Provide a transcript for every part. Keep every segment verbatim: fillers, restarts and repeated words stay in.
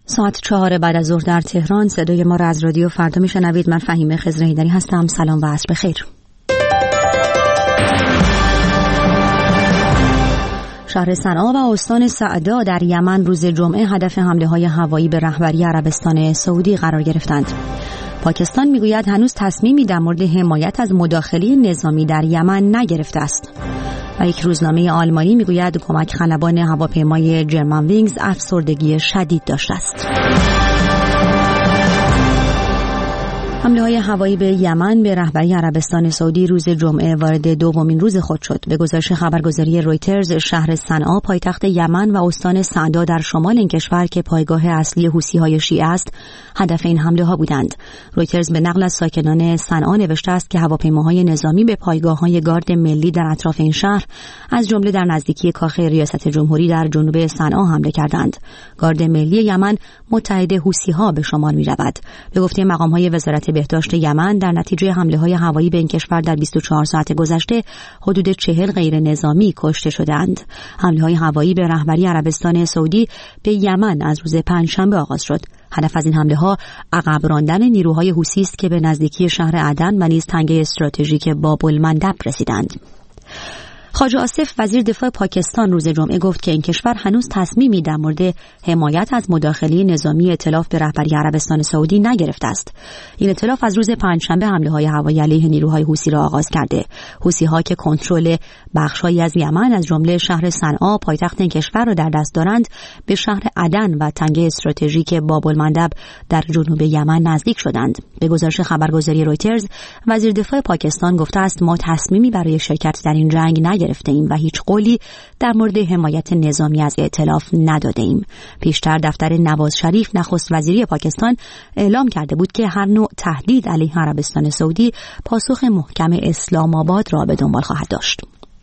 ساعت چهار بعد از ظهر در تهران. صدای ما را از رادیو فردا میشنوید. من فهیمه خضرهیدری هستم. سلام و عصر بخیر. شهر صنعا و استان سعدا در یمن روز جمعه هدف حمله های هوایی به رهبری عربستان سعودی قرار گرفتند. پاکستان میگوید هنوز تصمیمی در مورد حمایت از مداخله نظامی در یمن نگرفته است. و یک روزنامه آلمانی میگوید کمک خلبان هواپیمای جرمن وینگز افسردگی شدید داشته است. حمله های هوایی به یمن به رهبری عربستان سعودی روز جمعه وارد دومین روز خود شد. به گزارش خبرگزاری رویترز، شهر صنعا پایتخت یمن و استان سعدا در شمال این کشور که پایگاه اصلی حوثی‌های شیعه است، هدف این حمله ها بودند. رویترز به نقل از ساکنان صنعا نوشته است که هواپیماهای نظامی به پایگاه‌های گارد ملی در اطراف این شهر از جمله در نزدیکی کاخ ریاست جمهوری در جنوب صنعا حمله کردند. گارد ملی یمن متحد حوثی‌ها به شمار می‌رود. به گفته مقام‌های وزارت بهداشت یمن، در نتیجه حمله‌های هوایی به این کشور در بیست و چهار ساعت گذشته حدود چهل غیر نظامی کشته شدند. حمله‌های هوایی به رهبری عربستان سعودی به یمن از روز پنجشنبه آغاز شد. هدف از این حمله‌ها عقب راندن نیروهای حوثی است که به نزدیکی شهر عدن و نیز تنگه استراتژیک باب المندب رسیدند. خواجه آصف وزیر دفاع پاکستان روز جمعه گفت که این کشور هنوز تصمیمی در مورد حمایت از مداخله نظامی ائتلاف به رهبری عربستان سعودی نگرفته است. این ائتلاف از روز پنجشنبه حمله‌های هوایی علیه نیروهای حوثی را آغاز کرده. حوثی‌ها که کنترل بخش‌هایی از یمن از جمله شهر صنعا پایتخت این کشور را در دست دارند، به شهر عدن و تنگه استراتژیک باب المندب در جنوب یمن نزدیک شدند. به گزارش خبرگزاری رویترز، وزیر دفاع پاکستان گفته است ما تصمیمی برای شرکت در این جنگ نگرفتیم گرفته ایم و هیچ قولی در مورد حمایت نظامی از ائتلاف نداده ایم. پیشتر دفتر نواز شریف نخست وزیری پاکستان اعلام کرده بود که هر نوع تهدید علیه عربستان سعودی پاسخ محکم اسلام آباد را به دنبال خواهد داشت.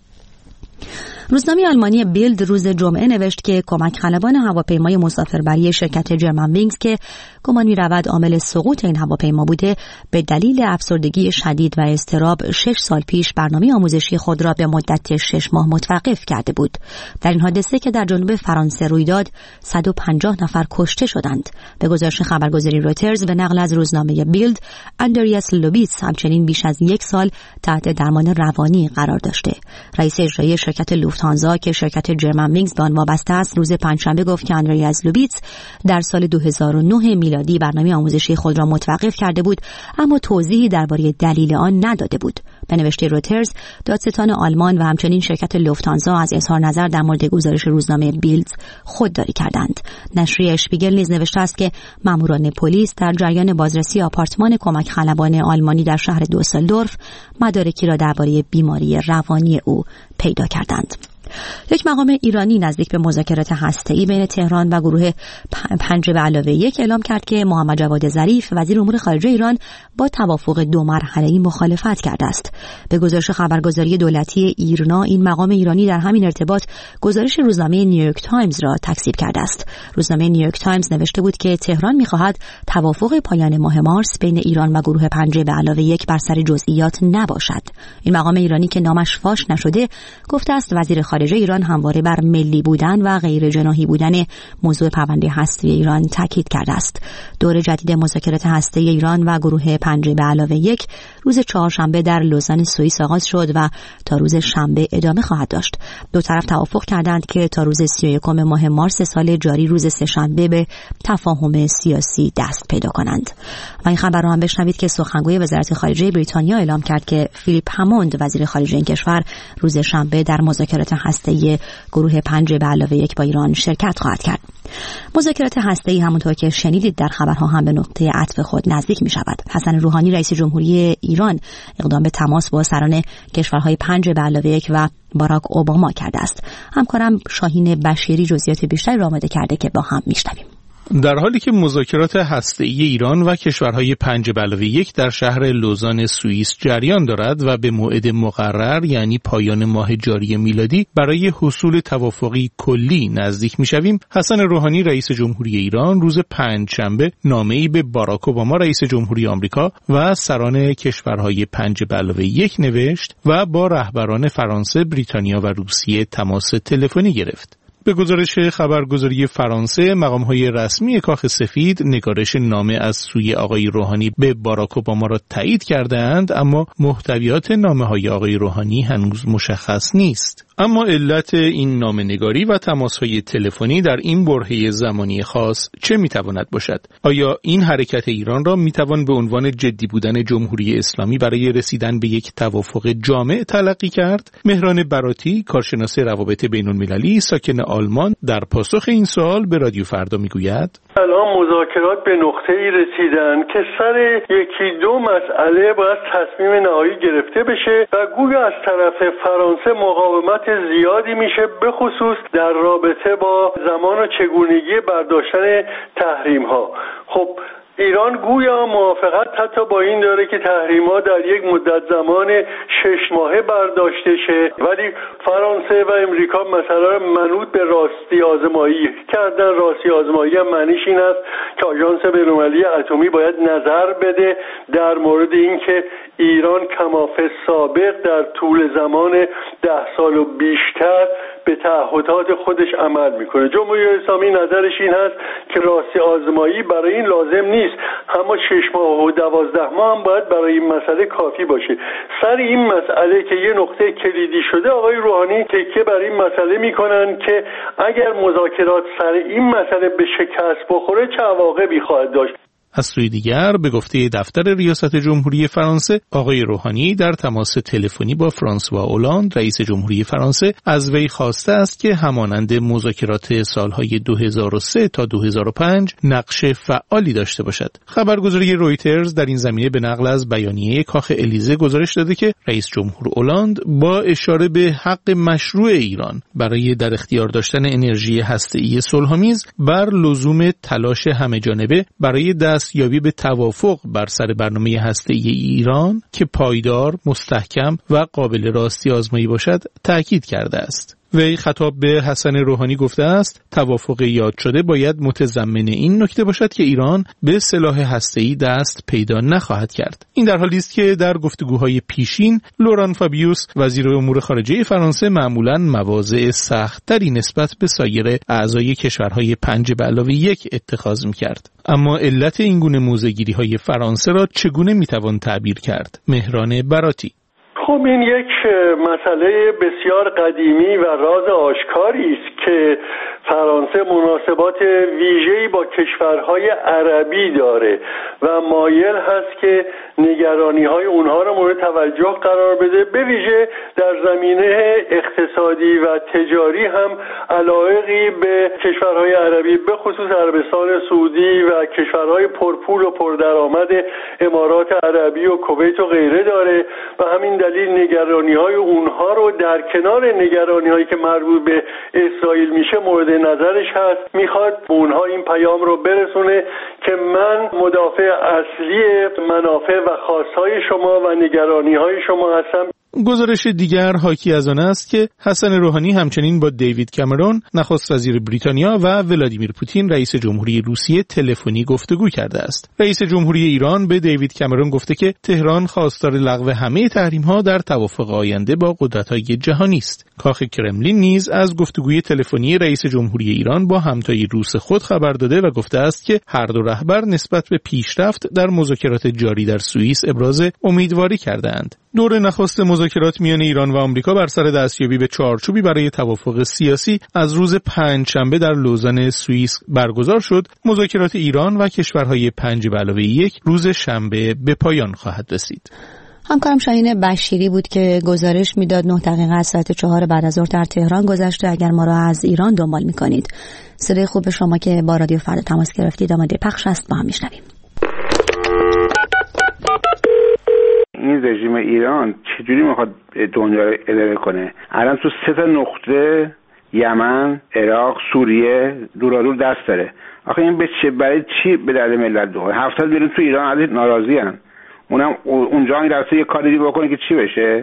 روزنامه آلمانی بیلد روز جمعه نوشت که کمک خلبان هواپیمای مسافربری شرکت جرمن وینگز که گمان می‌رود عامل سقوط این هواپیما بوده، به دلیل افسردگی شدید و اضطراب شش سال پیش برنامه آموزشی خود را به مدت شش ماه متوقف کرده بود. در این حادثه که در جنوب فرانسه روی داد، صد و پنجاه نفر کشته شدند. به گزارش خبرگزاری رویترز به نقل از روزنامه بیلد، اندریاس لوبیتس همچنین بیش از یک سال تحت درمان روانی قرار داشته. رئیس اجرایی شرکت لوفتانزا که شرکت جرمن وینگز به آن وابسته است، روز پنجشنبه گفت که اندریاس لوبیتس در سال دو هزار و نه میلادی برنامه آموزشی خود را متوقف کرده بود، اما توضیحی درباره دلیل آن نداده بود. به نوشته رویترز، دادستان آلمان و همچنین شرکت لوفتانزا از اظهار نظر در مورد گزارش روزنامه بیلد خودداری کردند. نشریه اشپیگل نیز نوشته است که ماموران پلیس در جریان بازرسی آپارتمان کمک خلبان آلمانی در شهر دوسلدورف مدارکی را درباره بیماری روانی او پیدا کردند. یک مقام ایرانی نزدیک به مذاکرات هسته‌ای بین تهران و گروه پنج به علاوه یک اعلام کرد که محمد جواد ظریف وزیر امور خارجه ایران با توافق دو مرحله‌ای مخالفت کرده است. به گزارش خبرگزاری دولتی ایرنا، این مقام ایرانی در همین ارتباط گزارش روزنامه نیویورک تایمز را تکذیب کرده است. روزنامه نیویورک تایمز نوشته بود که تهران می‌خواهد توافق پایان ماه مارس بین ایران و گروه پنج به علاوه یک بر سر جزئیات نباشد. این مقام ایرانی که نامش فاش نشده گفته است وزیر خارجه ایران همواره بر ملی بودن و غیر جناحی بودن موضوع پرونده هسته‌ای ایران تاکید کرده است. دور جدید مذاکرات هسته‌ای ایران و گروه پنج به علاوه یک روز چهارشنبه در لوزان سوئیس آغاز شد و تا روز شنبه ادامه خواهد داشت. دو طرف توافق کردند که تا روز سی و یکم ماه مارس سال جاری روز سه‌شنبه به تفاهم سیاسی دست پیدا کنند. و این خبر را هم بشنوید که سخنگوی وزارت خارجه بریتانیا اعلام کرد که فیلیپ هموند وزیر خارجه این کشور روز شنبه در مذاکرات هسته‌ای گروه پنج به علاوه یک با ایران شرکت خواهد کرد. مذاکرات هسته‌ای همونطور که شنیدید در خبرها هم به نقطه عطف خود نزدیک می شود. حسن روحانی رئیس جمهوری ایران اقدام به تماس با سران کشورهای پنج به علاوه یک و باراک اوباما کرده است. همکارم شاهین بشیری جزئیات بیشتری را آماده کرده که با هم میشنویم. در حالی که مذاکرات هسته‌ای ایران و کشورهای پنج به علاوه یک در شهر لوزان سوئیس جریان دارد و به موعد مقرر یعنی پایان ماه جاری میلادی برای حصول توافقی کلی نزدیک می‌شویم، حسن روحانی رئیس جمهوری ایران روز پنجشنبه نامه‌ای به باراک اوباما رئیس جمهوری آمریکا و سران کشورهای پنج به علاوه یک نوشت و با رهبران فرانسه، بریتانیا و روسیه تماس تلفنی گرفت. به گزارش خبرگزاری فرانسه، مقام‌های رسمی کاخ سفید نگارش نامه از سوی آقای روحانی به باراک اوباما را تایید کرده‌اند، اما محتویات نامه‌های آقای روحانی هنوز مشخص نیست. اما علت این نامه‌نگاری و تماس‌های تلفنی در این برهه زمانی خاص چه می‌تواند باشد؟ آیا این حرکت ایران را می‌توان به عنوان جدی بودن جمهوری اسلامی برای رسیدن به یک توافق جامع تلقی کرد؟ مهران براتی، کارشناس روابط بین‌المللی ساکن آلمان، در پاسخ این سوال به رادیو فردا میگوید: الان مذاکرات به نقطه‌ای رسیدن که سر یکی دو مسئله باید تصمیم نهایی گرفته بشه و گویا از طرف فرانسه مقاومت زیادی میشه، به خصوص در رابطه با زمان و چگونگی برداشتن تحریم ها. خب ایران گویا موافقت حتی با این داره که تحریم‌ها در یک مدت زمان شش ماهه برداشته شه، ولی فرانسه و امریکا مسئله منوط به راستی آزمایی کردن. راستی آزمایی هم معنیش این است که آژانس بین‌المللی اتمی باید نظر بده در مورد اینکه ایران کمافه سابق در طول زمان ده سال و بیشتر به تعهدات خودش عمل میکنه. جمهوری اسلامی نظرش این هست که راستی آزمایی برای این لازم نیست، اما شش ماه و دوازده ماه هم باید برای این مسئله کافی باشه. سر این مسئله که یه نقطه کلیدی شده، آقای روحانی تکیه بر این مسئله میکنن که اگر مذاکرات سر این مسئله به شکست بخوره چه عواقبی خواهد داشت. از سوی دیگر به گفته دفتر ریاست جمهوری فرانسه، آقای روحانی در تماس تلفنی با فرانسوا اولاند رئیس جمهوری فرانسه از وی خواسته است که همانند مذاکرات سالهای دو هزار و سه تا دو هزار و پنج نقش فعالی داشته باشد. خبرگزاری رویترز در این زمینه به نقل از بیانیه کاخ الیزه گزارش داده که رئیس جمهور اولاند با اشاره به حق مشروع ایران برای در اختیار داشتن انرژی هسته‌ای صلح‌آمیز بر لزوم تلاش همه‌جانبه برای دستیابی به توافق بر سر برنامه هسته‌ای ایران که پایدار، مستحکم و قابل راستی آزمایی باشد تأکید کرده است. وی خطاب به حسن روحانی گفته است توافق یاد شده باید متضمن این نکته باشد که ایران به سلاح هسته‌ای دست پیدا نخواهد کرد. این در حالی است که در گفتگوهای پیشین لوران فابیوس وزیر امور خارجه فرانسه معمولاً مواضع سخت‌تری نسبت به سایر اعضای کشورهای پنج به علاوه یک اتخاذ می‌کرد. اما علت این گونه موضع‌گیری‌های فرانسه را چگونه می‌توان تعبیر کرد؟ مهران براتی: خب این یک مسئله بسیار قدیمی و راز آشکاری است که فرانسه مناسبات ویژه‌ای با کشورهای عربی داره و مایل هست که نگرانی‌های اونها را مورد توجه قرار بده، به ویژه در زمینه اقتصادی و تجاری هم علایقی به کشورهای عربی به خصوص عربستان سعودی و کشورهای پرپول و پردرآمد امارات عربی و کویت و غیره داره و همین دلیل نگرانی‌های اونها رو در کنار نگرانی‌هایی که مربوط به اسرائیل میشه مورد نظرش هست. میخواد اونها این پیام رو برسونه که من مدافع اصلی منافع و خواستهای شما و نگرانی‌های شما هستم. گزارش دیگر حاکی از آن است که حسن روحانی همچنین با دیوید کامرون نخست وزیر بریتانیا و ولادیمیر پوتین رئیس جمهوری روسیه تلفنی گفتگو کرده است. رئیس جمهوری ایران به دیوید کامرون گفته که تهران خواستار لغو همه تحریم‌ها در توافق آینده با قدرت‌های جهانی است. کاخ کرملین نیز از گفتگوی تلفنی رئیس جمهوری ایران با همتای روس خود خبر داده و گفته است که هر دو رهبر نسبت به پیشرفت در مذاکرات جاری در سوئیس ابراز امیدواری کردند. دور نخست مذاکرات میان ایران و آمریکا بر سر دستیابی به چارچوبی برای توافق سیاسی از روز پنجشنبه در لوزان سوئیس برگزار شد. مذاکرات ایران و کشورهای پنج به علاوه یک روز شنبه به پایان خواهد رسید. همکارم شاهین بشیری بود که گزارش میداد. نه دقیقه از ساعت چهار بعد از ظهر در تهران گذشته. اگر ما را از ایران دنبال میکنید، صدای خوب شما که با رادیو فردا تماس گرفتید آماده پخش است، با هم میشنویم. این رژیم ایران چجوری میخواد دنیا رو اداره کنه؟ الان تو سه تا نقطه یمن، عراق، سوریه دورادور دست داره. آخه این به چه برای چی به درد ملت دوره؟ هفتاد میلیون تو ایران عزیز ناراضی ان. اونم اونجا این راسته یه کاری بکنه که چی بشه؟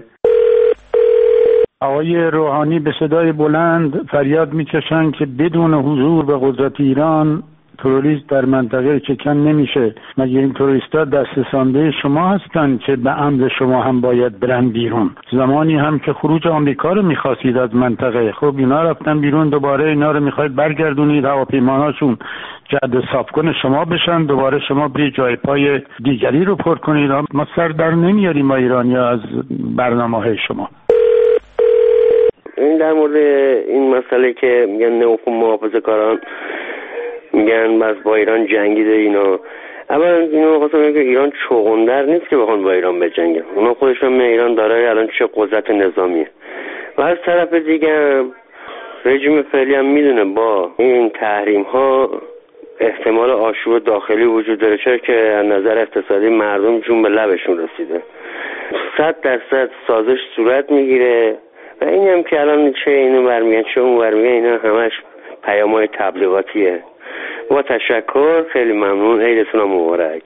آقای روحانی به صدای بلند فریاد میکشن که بدون حضور به قدرت ایران تروریست در منطقه چکن نمیشه؟ مگه این تروریست‌ها دست سانده شما هستن که به امر شما هم باید برن بیرون؟ زمانی هم که خروج آمریکا رو می‌خواستید از منطقه، خب اینا رفتن بیرون، دوباره اینا رو می‌خواید برگردونید هواپیماهاشون جد صاف کنه شما بشن، دوباره شما بری جای پای دیگری رو پر کنید. ما سر در نمیاریم ما ایرانی‌ها از برنامه‌های شما. این در مورد این مسئله که میگن نوخون محافظه‌کاران میگن بس با ایران جنگیده، اینا اولا اینو خواستم بگم که ایران چغندر نیست که بخوان با ایران بجنگن، اونا خودشون من ایران داره الان چه قدرت نظامیه. و از طرف دیگه هم رژیم فعلی هم میدونه با این تحریم ها احتمال آشوب داخلی وجود داره، چرا که از نظر اقتصادی مردم جون به لبشون رسیده. صد درصد سازش صورت میگیره و این هم که الان چه اینو برمیگن چه اون برمیگن، اینا همش پیام‌های تبلیغاتیه. با تشکر، خیلی ممنون، عیدتون مبارک.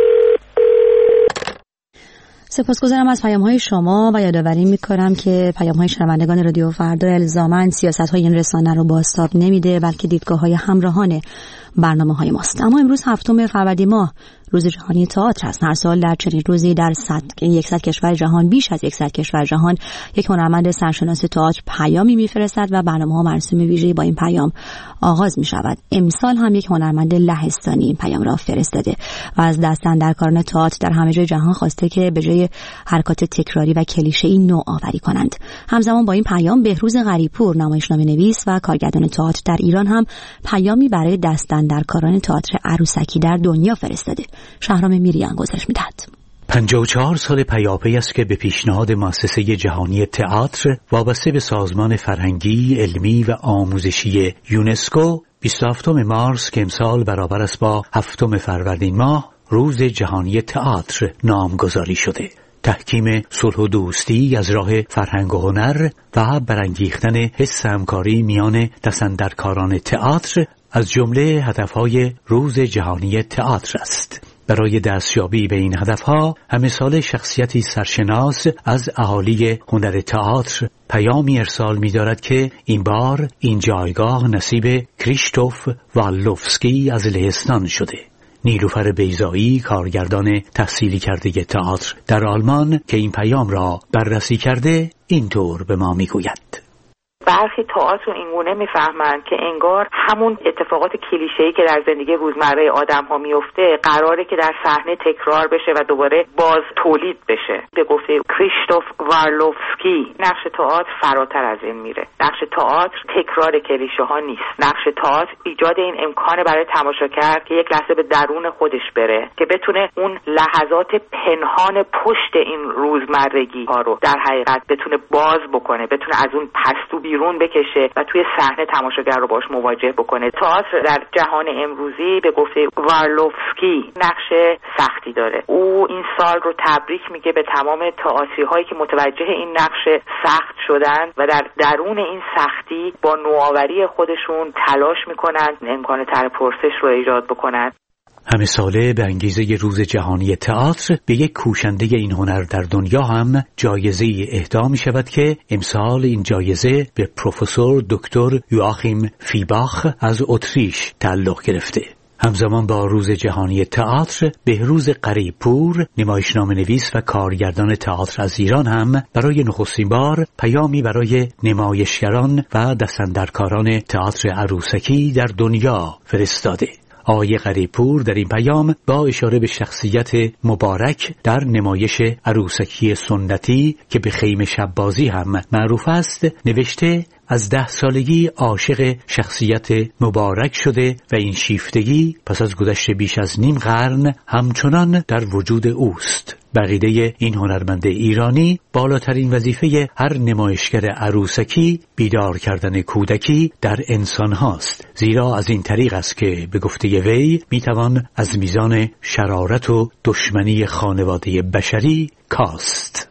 سپاسگزارم از پیام‌های شما و یادآوری می‌کنم که پیام‌های شنوندگان رادیو فردا الزاماً سیاست‌های این رسانه رو بازتاب نمیده، بلکه دیدگاه‌های همراهان برنامه‌های ماست. اما امروز هفتم فروردین ماه روز جهانی تئاتر است. هر سال در چنین روزی در صد کشور جهان، بیش از صد کشور جهان، یک هنرمند سرشناس تئاتر پیامی میفرستد و برنامه‌ها مراسم ویژه‌ای با این پیام آغاز می‌شود. امسال هم یک هنرمند لهستانی این پیام را فرستاده و از دست‌اندرکاران تئاتر در همه جای جهان خواسته که به جای حرکات تکراری و کلیشه‌ای نوآوری کنند. همزمان با این پیام بهروز غریب‌پور، نمایشنامه‌نویس و کارگردان تئاتر در ایران، هم پیامی برای دست‌اندرکاران تئاتر عروسکی در دنیا فرستاده. شهرام میریان گزارش می‌دهد. پنجاه و چهار سال پیاپی است که به پیشنهاد مؤسسه جهانی تئاتر وابسته به سازمان فرهنگی، علمی و آموزشی یونسکو بیست و هفتم مارس که امسال برابر است با هفتم فروردین ماه روز جهانی تئاتر نامگذاری شده. تحکیم صلح و دوستی از راه فرهنگ و هنر و برانگیختن حس همکاری میان دست‌اندرکاران تئاتر از جمله هدفهای روز جهانی تئاتر است. برای دستیابی به این هدفها همه سال شخصیتی سرشناس از اهالی هنر تئاتر پیامی ارسال می‌دارد که این بار این جایگاه نصیب کریشتوف والوفسکی از لهستان شده. نیلوفر بیضایی، کارگردان تحصیلی کرده تئاتر در آلمان که این پیام را بررسی کرده، اینطور به ما میگوید: برخی تئاتر اینگونه میفهمند که انگار همون اتفاقات کلیشه‌ای که در زندگی روزمره آدم‌ها میفته قراره که در صحنه تکرار بشه و دوباره باز تولید بشه. به گفته کریشتوف وارلوفسکی، نقش تئاتر فراتر از این میره. نقش تئاتر تکرار کلیشه‌ها نیست. نقش تئاتر ایجاد این امکانه برای تماشاگر که یک لحظه به درون خودش بره، که بتونه اون لحظات پنهان پشت این روزمرگی ها رو در حقیقت بتونه باز بکنه، بتونه از اون پستو بیرون بکشه و توی صحنه تماشاگر رو باش مواجه بکنه. تئاتر در جهان امروزی به گفته وارلوفسکی نقش سختی داره. او این سال رو تبریک میگه به تمام تئاتری هایی که متوجه این نقش سخت شدن و در درون این سختی با نوآوری خودشون تلاش میکنن امکان تر پرسش رو ایجاد بکنن. همه ساله به انگیزه روز جهانی تئاتر به یک کوشنده این هنر در دنیا هم جایزه اهدا می شود که امسال این جایزه به پروفسور دکتر یواخیم فیباخ از اتریش تعلق گرفته. همزمان با روز جهانی تئاتر بهروز غریب‌پور، نمایشنامه‌نویس و کارگردان تئاتر از ایران، هم برای نخستین بار پیامی برای نمایشگران و دست‌اندرکاران تئاتر عروسکی در دنیا فرستاده. آقای غریب‌پور در این پیام با اشاره به شخصیت مبارک در نمایش عروسکی سنتی که به خیمه شب‌بازی هم معروف است نوشته: از ده سالگی عاشق شخصیت مبارک شده و این شیفتگی پس از گذشت بیش از نیم قرن همچنان در وجود اوست. بقیده این هنرمند ایرانی بالاترین وظیفه هر نمایشگر عروسکی بیدار کردن کودکی در انسان هاست، زیرا از این طریق است که به گفته وی میتوان از میزان شرارت و دشمنی خانواده بشری کاست.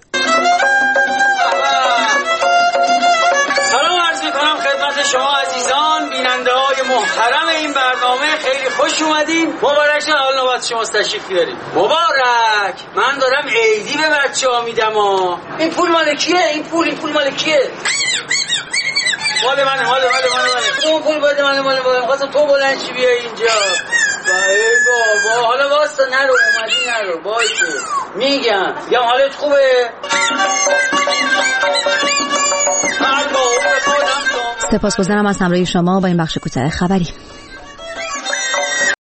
شما عزیزان بیننده های محترم این برنامه خیلی خوش اومدین. مبارک شه. حال نوبت شما تشریف بیارید. مبارک. من دارم عیدی به بچه ها میدم ها. این پول مال کیه؟ این پول این پول مال کیه؟ مال منه مال منه مال منه اون پول بده منه مال منه خواستم تو بلند چی بیای اینجا ای بابا حالا واسه نرو اومدی نرو باشه میگم میگم حالت خوبه سپاسگزارم از همراهی شما با این بخش کوتاه خبری.